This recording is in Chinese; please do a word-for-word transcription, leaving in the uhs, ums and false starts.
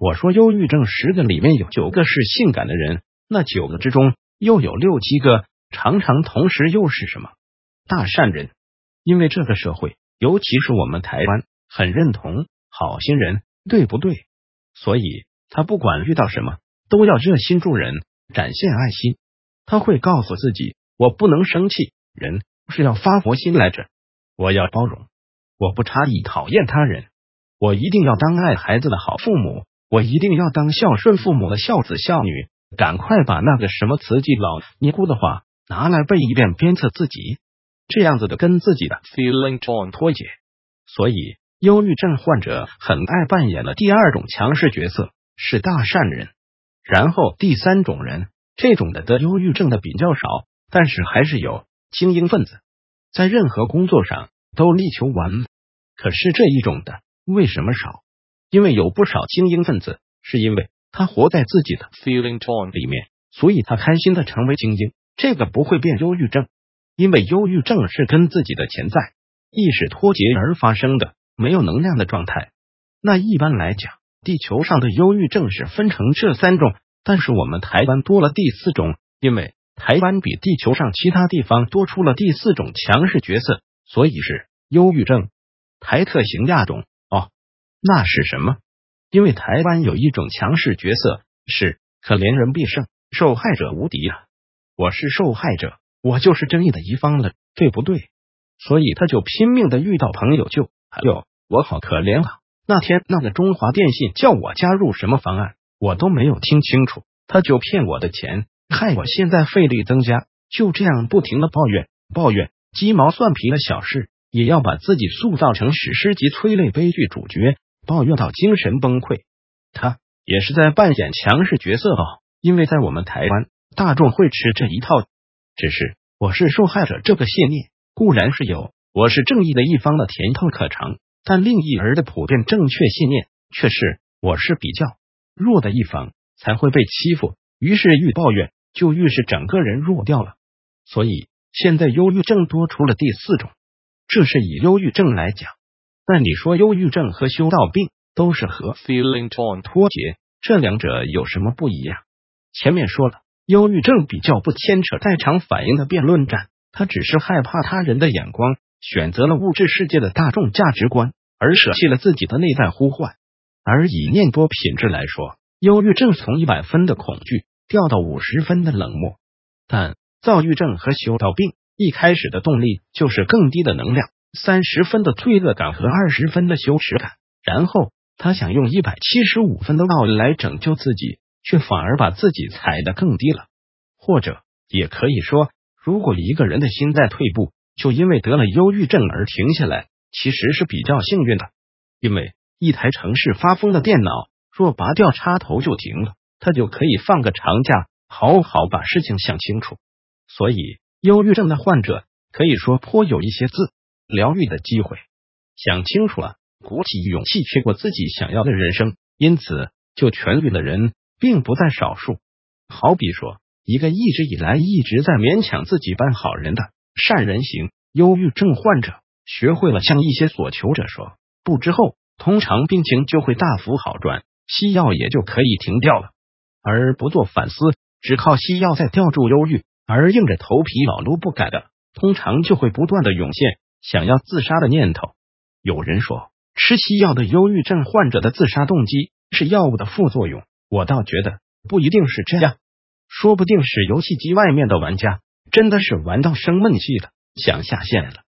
我说忧郁症十个里面有九个是性感的人，那九个之中又有六七个常常同时又是什么大善人。因为这个社会，尤其是我们台湾，很认同好心人，对不对？所以他不管遇到什么都要热心助人，展现爱心。他会告诉自己，我不能生气，人是要发佛心来着，我要包容，我不差意讨厌他人，我一定要当爱孩子的好父母，我一定要当孝顺父母的孝子孝女。赶快把那个什么慈济老尼姑的话拿来背一遍，鞭策自己，这样子的跟自己的 feeling tone 脱节。所以忧郁症患者很爱扮演的第二种强势角色是大善人。然后第三种人，这种的得忧郁症的比较少，但是还是有精英分子，在任何工作上都力求完美。可是这一种的为什么少？因为有不少精英分子是因为他活在自己的 feeling tone 里面，所以他开心的成为精英，这个不会变忧郁症。因为忧郁症是跟自己的潜在意识脱节而发生的没有能量的状态。那一般来讲，地球上的忧郁症是分成这三种，但是我们台湾多了第四种，因为台湾比地球上其他地方多出了第四种强势角色，所以是忧郁症台特型亚种。哦，那是什么？因为台湾有一种强势角色是可怜人必胜，受害者无敌啊！我是受害者，我就是正义的一方了，对不对？所以他就拼命的遇到朋友救，还有我好可怜啊！那天那个中华电信叫我加入什么方案，我都没有听清楚，他就骗我的钱，害我现在费力增加，就这样不停的抱怨抱怨鸡毛蒜皮的小事，也要把自己塑造成史诗级催泪悲剧主角，抱怨到精神崩溃。他也是在扮演强势角色哦，因为在我们台湾大众会吃这一套，只是我是受害者这个信念固然是有我是正义的一方的甜头可尝，但另一儿的普遍正确信念却是我是比较弱的一方才会被欺负，于是愈抱怨就愈是整个人弱掉了。所以现在忧郁症多出了第四种，这是以忧郁症来讲。那你说忧郁症和修道病都是和 feeling tone 脱节，这两者有什么不一样？前面说了，忧郁症比较不牵扯在场反应的辩论战，他只是害怕他人的眼光，选择了物质世界的大众价值观，而舍弃了自己的内在呼唤。而以念波品质来说，忧郁症从一百分的恐惧掉到五十分的冷漠，但躁郁症和修道病一开始的动力就是更低的能量，三十分的罪恶感和二十分的羞耻感，然后他想用一百七十五分的傲来拯救自己，却反而把自己踩得更低了。或者也可以说，如果一个人的心在退步，就因为得了忧郁症而停下来，其实是比较幸运的。因为一台城市发疯的电脑若拔掉插头就停了，他就可以放个长假，好好把事情想清楚。所以忧郁症的患者可以说颇有一些自疗愈的机会，想清楚了，鼓起勇气去过自己想要的人生，因此就痊愈的人并不在少数。好比说，一个一直以来一直在勉强自己扮好人的善人型忧郁症患者，学会了向一些所求者说不之后，通常病情就会大幅好转，西药也就可以停掉了。而不做反思，只靠西药在吊住忧郁，而硬着头皮老路不改的，通常就会不断的涌现想要自杀的念头。有人说，吃西药的忧郁症患者的自杀动机是药物的副作用，我倒觉得不一定是这样，说不定是游戏机外面的玩家真的是玩到生闷气了，想下线了。